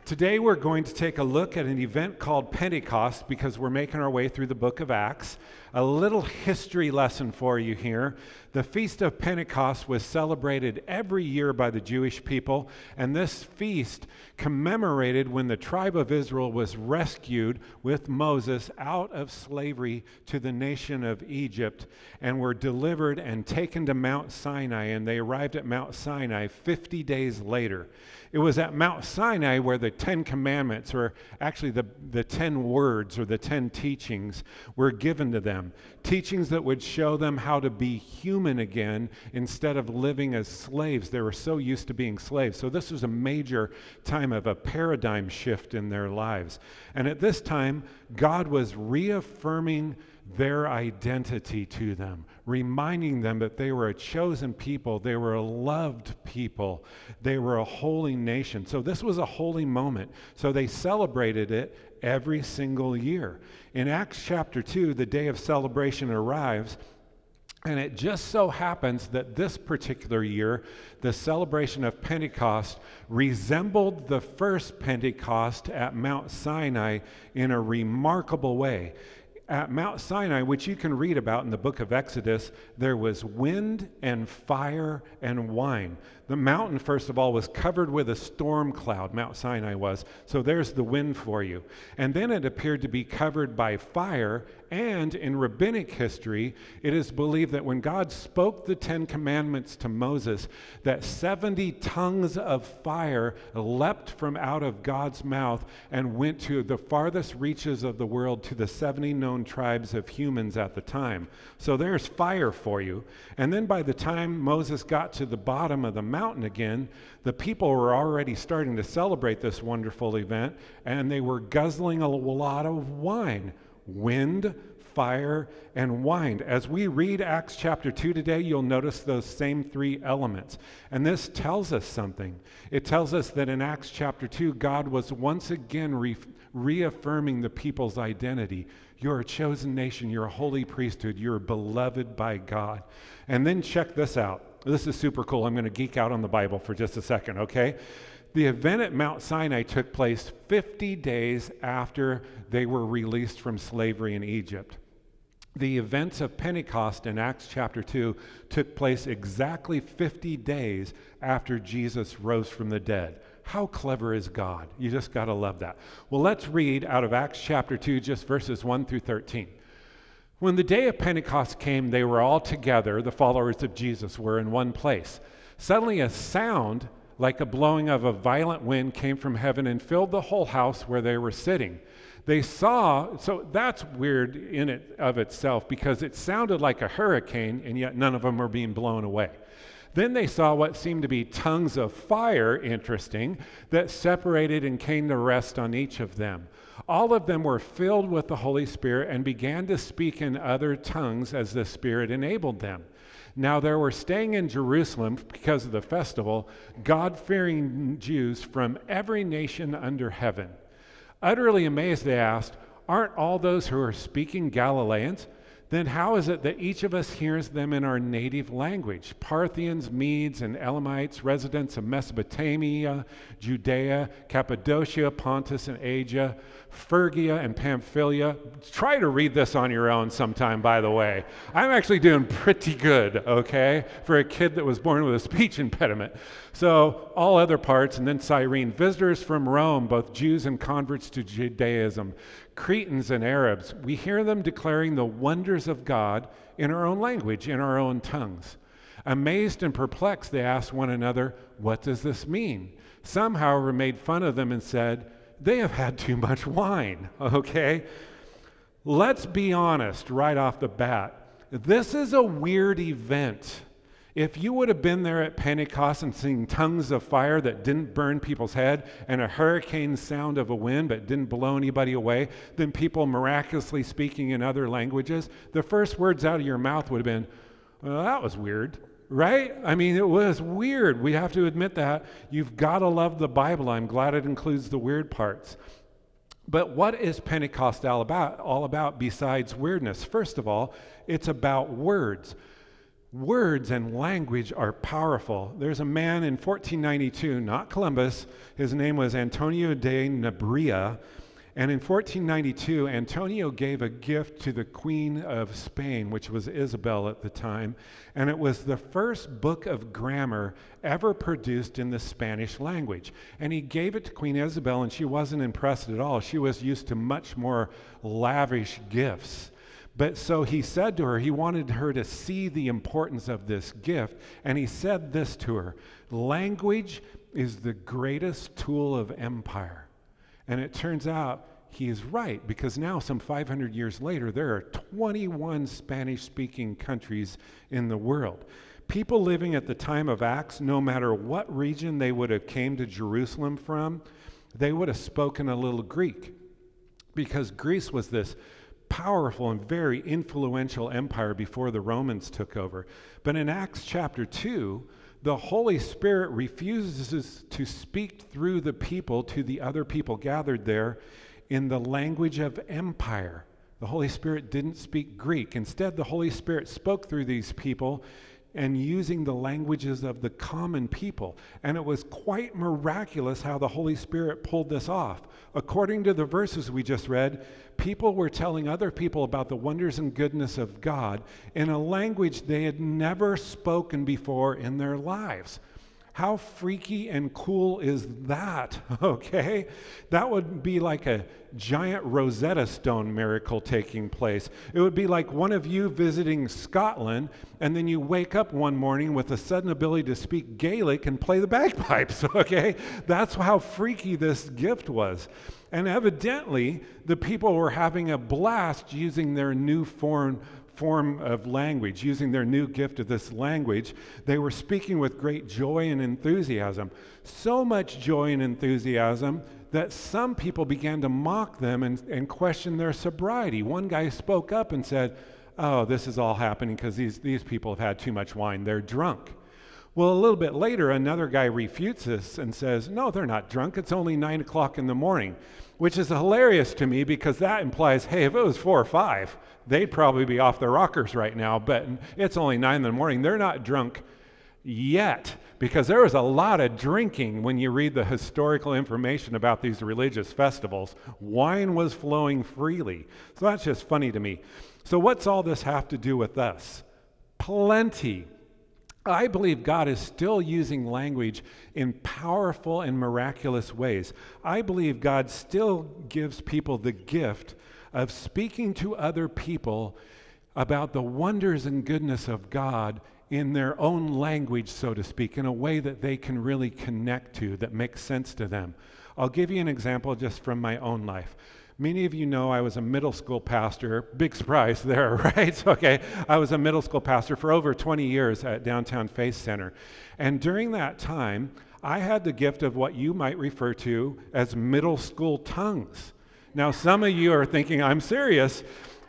Today we're going to take a look at an event called Pentecost because we're making our way through the book of Acts. A little history lesson for you here. The Feast of Pentecost was celebrated every year by the Jewish people, and this feast commemorated when the tribe of Israel was rescued with Moses out of slavery to the nation of Egypt and were delivered and taken to Mount Sinai, and they arrived at Mount Sinai 50 days later. It was at Mount Sinai where the 10 Commandments, or actually the 10 words or the 10 teachings, were given to them. Teachings that would show them how to be human again instead of living as slaves. They were so used to being slaves. So this was a major time of a paradigm shift in their lives. And at this time, God was reaffirming their identity to them, reminding them that they were a chosen people, they were a loved people, they were a holy nation. So this was a holy moment. So they celebrated it every single year. In Acts chapter 2, the day of celebration arrives, and it just so happens that this particular year, the celebration of Pentecost resembled the first Pentecost at Mount Sinai in a remarkable way. At Mount Sinai, which you can read about in the book of Exodus, there was wind and fire and wine. The mountain, first of all, was covered with a storm cloud, Mount Sinai was. So there's the wind for you. And then it appeared to be covered by fire. And in rabbinic history, it is believed that when God spoke the 10 Commandments to Moses, that 70 tongues of fire leapt from out of God's mouth and went to the farthest reaches of the world, to the 70 known tribes of humans at the time. So there's fire for you. And then by the time Moses got to the bottom of the mountain again, the people were already starting to celebrate this wonderful event, and they were guzzling a lot of wine. Wind, fire, and wine. As we read Acts chapter 2 today, you'll notice those same three elements. And this tells us something. It tells us that in Acts chapter 2, God was once again reaffirming the people's identity. You're a chosen nation. You're a holy priesthood. You're beloved by God. And then check this out. This is super cool. I'm going to geek out on the Bible for just a second, okay? The event at Mount Sinai took place 50 days after they were released from slavery in Egypt. The events of Pentecost in Acts chapter 2 took place exactly 50 days after Jesus rose from the dead. How clever is God? You just got to love that. Well, let's read out of Acts chapter 2, just verses 1 through 13. When the day of Pentecost came, they were all together, the followers of Jesus were in one place. Suddenly a sound like a blowing of a violent wind came from heaven and filled the whole house where they were sitting. They saw, so that's weird in it of itself, because it sounded like a hurricane, and yet none of them were being blown away. Then they saw what seemed to be tongues of fire, interesting, that separated and came to rest on each of them. All of them were filled with the Holy Spirit and began to speak in other tongues as the Spirit enabled them. Now there were staying in Jerusalem, because of the festival, God-fearing Jews from every nation under heaven. Utterly amazed, they asked, "Aren't all those who are speaking Galileans? Then how is it that each of us hears them in our native language? Parthians, Medes, and Elamites, residents of Mesopotamia, Judea, Cappadocia, Pontus, and Asia, Phrygia, and Pamphylia." Try to read this on your own sometime, by the way. I'm actually doing pretty good, okay, for a kid that was born with a speech impediment. So all other parts, and then Cyrene, visitors from Rome, both Jews and converts to Judaism, Cretans and Arabs. We hear them declaring the wonders of God in our own language, in our own tongues. Amazed and perplexed, they asked one another, "What does this mean?" Some, however, made fun of them and said, "They have had too much wine." Okay? Let's be honest right off the bat. This is a weird event. If you would have been there at Pentecost and seen tongues of fire that didn't burn people's head and a hurricane sound of a wind but didn't blow anybody away, then people miraculously speaking in other languages, the first words out of your mouth would have been, "Well, that was weird," right? I mean, it was weird. We have to admit that. You've got to love the Bible. I'm glad it includes the weird parts. But what is Pentecost all about besides weirdness? First of all, it's about words. Words and language are powerful. There's a man in 1492, not Columbus. His name was Antonio de Nebria. And in 1492, Antonio gave a gift to the Queen of Spain, which was Isabel at the time. And it was the first book of grammar ever produced in the Spanish language. And he gave it to Queen Isabel, and she wasn't impressed at all. She was used to much more lavish gifts. But so he said to her, he wanted her to see the importance of this gift. And he said this to her: language is the greatest tool of empire. And it turns out he is right, because now, some 500 years later, there are 21 Spanish-speaking countries in the world. People living at the time of Acts, no matter what region they would have came to Jerusalem from, they would have spoken a little Greek, because Greece was this powerful and very influential empire before the Romans took over. But in Acts chapter 2, the Holy Spirit refuses to speak through the people to the other people gathered there in the language of empire. The Holy Spirit didn't speak Greek. Instead, the Holy Spirit spoke through these people and using the languages of the common people. And it was quite miraculous how the Holy Spirit pulled this off. According to the verses we just read, people were telling other people about the wonders and goodness of God in a language they had never spoken before in their lives. How freaky and cool is that, okay? That would be like a giant Rosetta Stone miracle taking place. It would be like one of you visiting Scotland, and then you wake up one morning with a sudden ability to speak Gaelic and play the bagpipes, okay? That's how freaky this gift was. And evidently, the people were having a blast using their new form of language, using their new gift of this language. They were speaking with great joy and enthusiasm. So much joy and enthusiasm that some people began to mock them and question their sobriety. One guy spoke up and said, "Oh, this is all happening because these people have had too much wine. They're drunk." Well, a little bit later, another guy refutes this and says, "No, they're not drunk. It's only 9 o'clock in the morning," which is hilarious to me, because that implies, hey, if it was 4 or 5, they'd probably be off their rockers right now, but it's only 9 in the morning. They're not drunk yet, because there was a lot of drinking when you read the historical information about these religious festivals. Wine was flowing freely. So that's just funny to me. So what's all this have to do with us? Plenty. I believe God is still using language in powerful and miraculous ways. I believe God still gives people the gift of speaking to other people about the wonders and goodness of God in their own language, so to speak, in a way that they can really connect to, that makes sense to them. I'll give you an example just from my own life. Many of you know I was a middle school pastor. Big surprise there, right? Okay, I was a middle school pastor for over 20 years at Downtown Faith Center. And during that time, I had the gift of what you might refer to as middle school tongues. Now, some of you are thinking, I'm serious.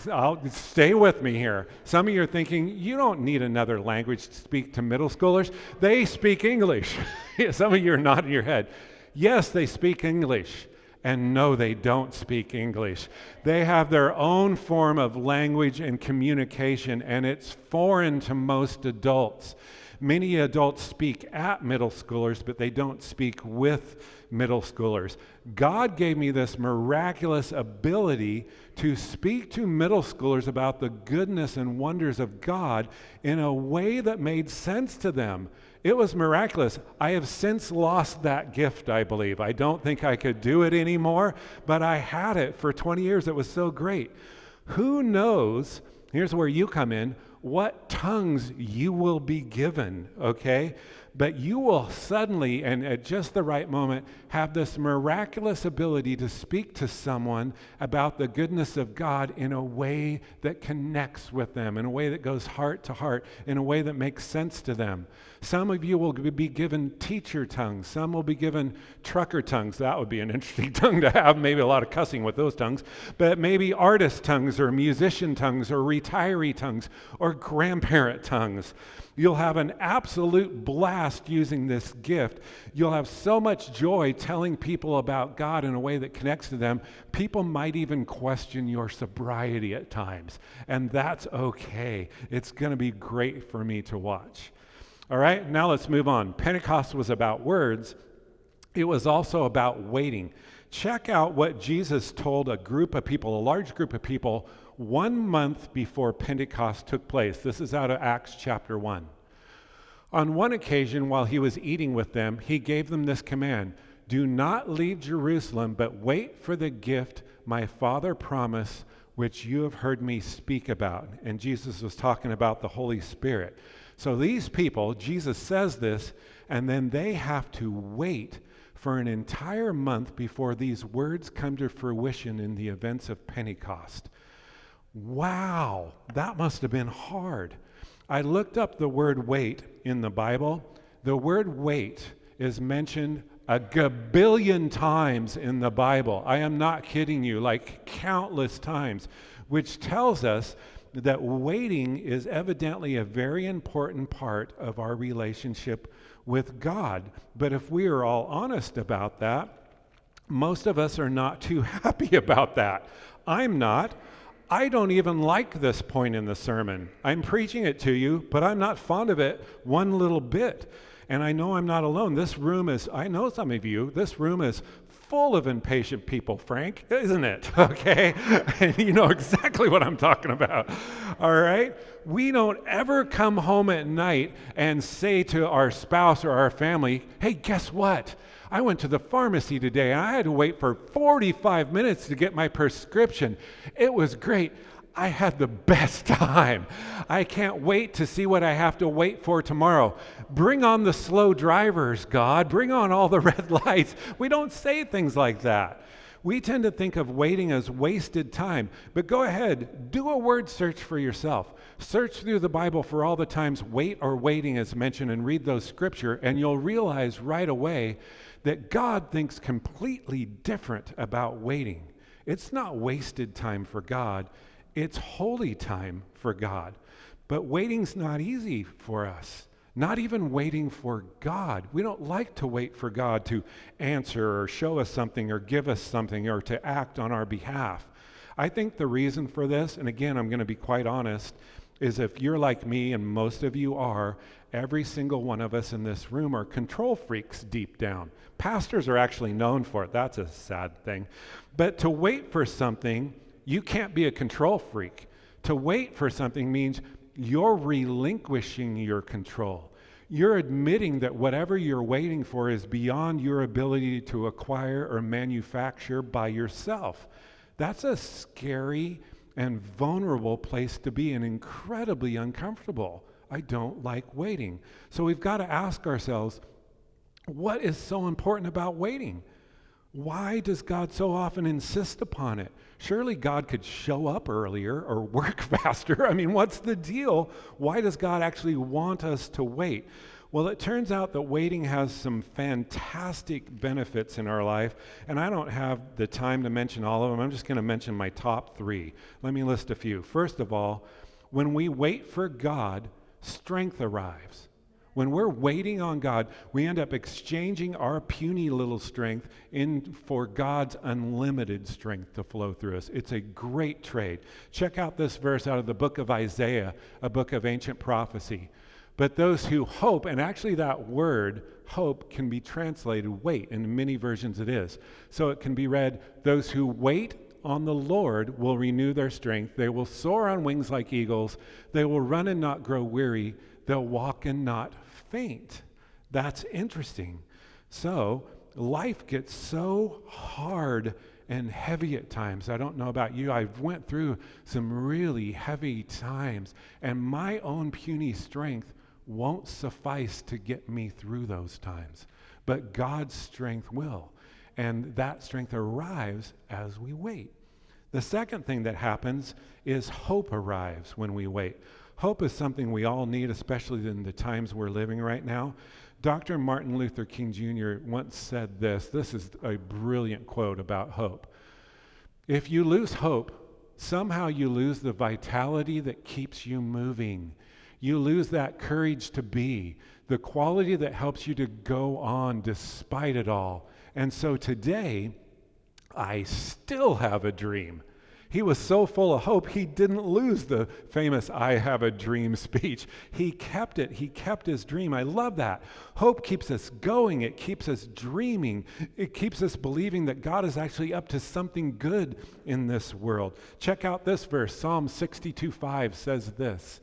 Stay with me here. Some of you are thinking, you don't need another language to speak to middle schoolers. They speak English. Some of you are nodding your head. Yes, they speak English. And no, they don't speak English. They have their own form of language and communication, and it's foreign to most adults. Many adults speak at middle schoolers, but they don't speak with middle schoolers. God gave me this miraculous ability to speak to middle schoolers about the goodness and wonders of God in a way that made sense to them. It was miraculous. I have since lost that gift, I believe. I don't think I could do it anymore, but I had it for 20 years. It was so great. Who knows, here's where you come in, what tongues you will be given, okay? But you will suddenly, and at just the right moment, have this miraculous ability to speak to someone about the goodness of God in a way that connects with them, in a way that goes heart to heart, in a way that makes sense to them. Some of you will be given teacher tongues. Some will be given trucker tongues. That would be an interesting tongue to have. Maybe a lot of cussing with those tongues. But maybe artist tongues or musician tongues or retiree tongues or grandparent tongues. You'll have an absolute blast fast using this gift, you'll have so much joy telling people about God in a way that connects to them. People might even question your sobriety at times, and that's okay. It's going to be great for me to watch. All right, now let's move on. Pentecost was about words. It was also about waiting. Check out what Jesus told a group of people, a large group of people, 1 month before Pentecost took place. This is out of Acts chapter 1. On one occasion, while he was eating with them, he gave them this command: "Do not leave Jerusalem, but wait for the gift my Father promised, which you have heard me speak about." And Jesus was talking about the Holy Spirit. So these people, Jesus says this, and then they have to wait for an entire month before these words come to fruition in the events of Pentecost. Wow, that must have been hard. I looked up the word wait in the Bible. The word wait is mentioned a gabillion times in the Bible. I am not kidding you, like countless times, which tells us that waiting is evidently a very important part of our relationship with God. But if we are all honest about that, most of us are not too happy about that. I'm not. I don't even like this point in the sermon. I'm preaching it to you, but I'm not fond of it one little bit. And I know I'm not alone. This room is, I know some of you, this room is full of impatient people, Frank, isn't it? Okay? And you know exactly what I'm talking about. All right? We don't ever come home at night and say to our spouse or our family, "Hey, guess what? I went to the pharmacy today and I had to wait for 45 minutes to get my prescription. It was great. I had the best time. I can't wait to see what I have to wait for tomorrow. Bring on the slow drivers, God. Bring on all the red lights." We don't say things like that. We tend to think of waiting as wasted time. But go ahead, do a word search for yourself. Search through the Bible for all the times wait or waiting is mentioned and read those scripture, and you'll realize right away that God thinks completely different about waiting. It's not wasted time for God. It's holy time for God. But waiting's not easy for us. Not even waiting for God. We don't like to wait for God to answer or show us something or give us something or to act on our behalf. I think the reason for this, and again, I'm going to be quite honest, is if you're like me, and most of you are, every single one of us in this room are control freaks deep down. Pastors are actually known for it. That's a sad thing. But to wait for something, you can't be a control freak. To wait for something means you're relinquishing your control. You're admitting that whatever you're waiting for is beyond your ability to acquire or manufacture by yourself. That's a scary and vulnerable place to be, and incredibly uncomfortable. I don't like waiting. So we've got to ask ourselves, what is so important about waiting? Why does God so often insist upon it? Surely God could show up earlier or work faster. I mean, what's the deal? Why does God actually want us to wait? Well, it turns out that waiting has some fantastic benefits in our life, and I don't have the time to mention all of them. I'm just going to mention my top 3. Let me list a few. First of all, when we wait for God, strength arrives. When we're waiting on God, we end up exchanging our puny little strength for God's unlimited strength to flow through us. It's a great trade. Check out this verse out of the book of Isaiah, a book of ancient prophecy. But those who hope, and actually that word, hope, can be translated wait. In many versions it is. So it can be read, those who wait on the Lord will renew their strength. They will soar on wings like eagles. They will run and not grow weary. They'll walk and not faint. That's interesting. So life gets so hard and heavy at times. I don't know about you. I've went through some really heavy times, and my own puny strength won't suffice to get me through those times. But God's strength will. And that strength arrives as we wait. The second thing that happens is hope arrives when we wait. Hope is something we all need, especially in the times we're living right now. Dr. Martin Luther King Jr. once said this. This is a brilliant quote about hope. If you lose hope, somehow you lose the vitality that keeps you moving. You lose that courage to be, the quality that helps you to go on despite it all. And so today, I still have a dream. He was so full of hope, he didn't lose the famous I have a dream speech. He kept it. He kept his dream. I love that. Hope keeps us going. It keeps us dreaming. It keeps us believing that God is actually up to something good in this world. Check out this verse. Psalm 62:5 says this,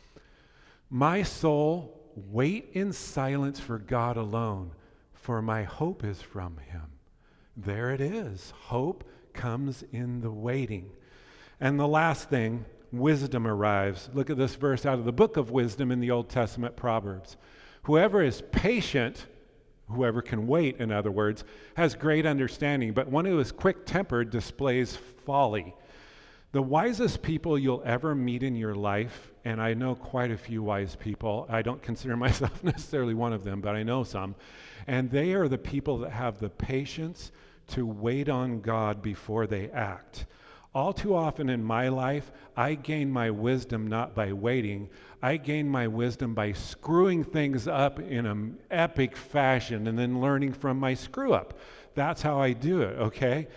"My soul, wait in silence for God alone, for my hope is from him." There it is. Hope comes in the waiting. And the last thing, wisdom arrives. Look at this verse out of the book of wisdom in the Old Testament, Proverbs. Whoever is patient, whoever can wait, in other words, has great understanding, but one who is quick-tempered displays folly. The wisest people you'll ever meet in your life, and I know quite a few wise people. I don't consider myself necessarily one of them, but I know some. And they are the people that have the patience to wait on God before they act. All too often in my life, I gain my wisdom not by waiting. I gain my wisdom by screwing things up in an epic fashion and then learning from my screw up. That's how I do it, okay?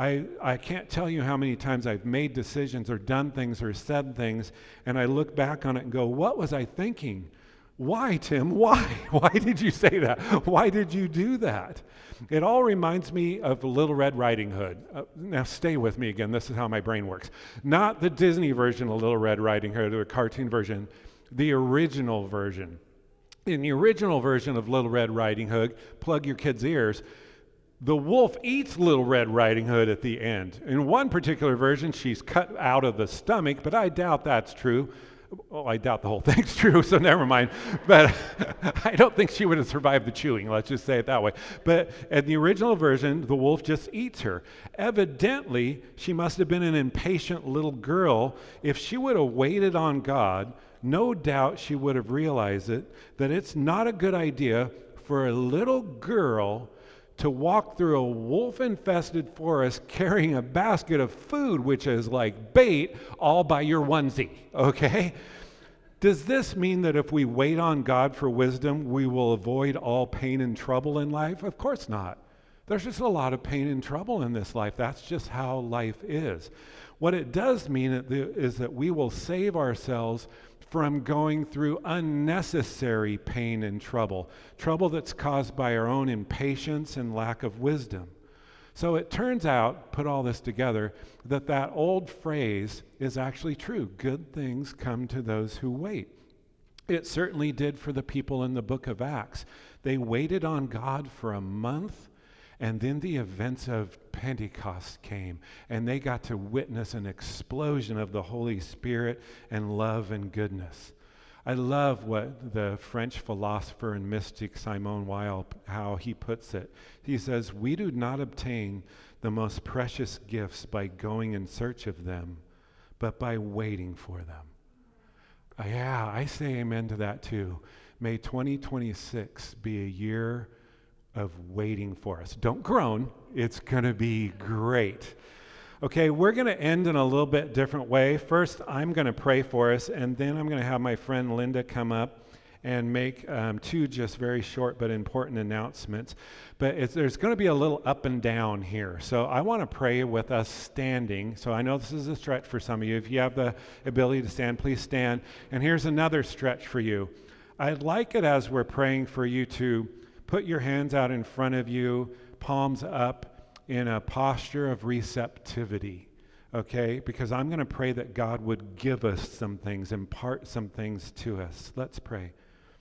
I can't tell you how many times I've made decisions or done things or said things, and I look back on it and go, what was I thinking? Why, Tim? Why? Why did you say that? Why did you do that? It all reminds me of Little Red Riding Hood. Now stay with me again. This is how my brain works. Not the Disney version of Little Red Riding Hood or the cartoon version, the original version. In the original version of Little Red Riding Hood, plug your kids' ears, the wolf eats Little Red Riding Hood at the end. In one particular version, she's cut out of the stomach, but I doubt that's true. Oh, I doubt the whole thing's true, so never mind. But I don't think she would have survived the chewing, let's just say it that way. But in the original version, the wolf just eats her. Evidently, she must have been an impatient little girl. If she would have waited on God, no doubt she would have realized that it's not a good idea for a little girl to walk through a wolf-infested forest carrying a basket of food, which is like bait, all by your onesie, okay? Does this mean that if we wait on God for wisdom, we will avoid all pain and trouble in life? Of course not. There's just a lot of pain and trouble in this life. That's just how life is. What it does mean is that we will save ourselves from going through unnecessary pain and trouble that's caused by our own impatience and lack of wisdom. So it turns out, put all this together, that old phrase is actually true. Good things come to those who wait. It certainly did for the people in the book of Acts. They waited on God for a month, and then the events of Pentecost came, and they got to witness an explosion of the Holy Spirit and love and goodness. I love what the French philosopher and mystic Simone Weil, how he puts it. He says, "We do not obtain the most precious gifts by going in search of them, but by waiting for them." Yeah, I say amen to that too. May 2026 be a year of waiting for us. Don't groan. It's going to be great. Okay, we're going to end in a little bit different way. First, I'm going to pray for us, and then I'm going to have my friend Linda come up and make two just very short but important announcements. But there's going to be a little up and down here. So I want to pray with us standing. So I know this is a stretch for some of you. If you have the ability to stand, please stand. And here's another stretch for you. I'd like it as we're praying for you to put your hands out in front of you, palms up, in a posture of receptivity, okay? Because I'm going to pray that God would give us some things, impart some things to us. Let's pray.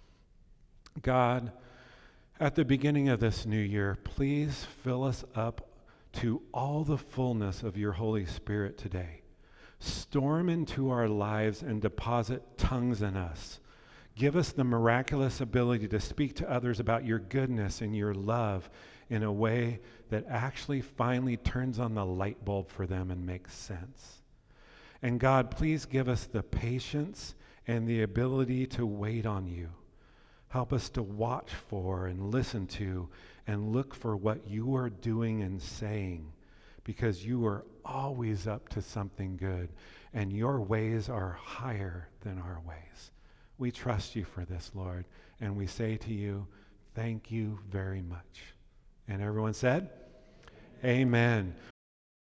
God, at the beginning of this new year, please fill us up to all the fullness of your Holy Spirit today. Storm into our lives and deposit tongues in us. Give us the miraculous ability to speak to others about your goodness and your love in a way that actually finally turns on the light bulb for them and makes sense. And God, please give us the patience and the ability to wait on you. Help us to watch for and listen to and look for what you are doing and saying, because you are always up to something good, and your ways are higher than our ways. We trust you for this, Lord, and we say to you, thank you very much. And everyone said, Amen.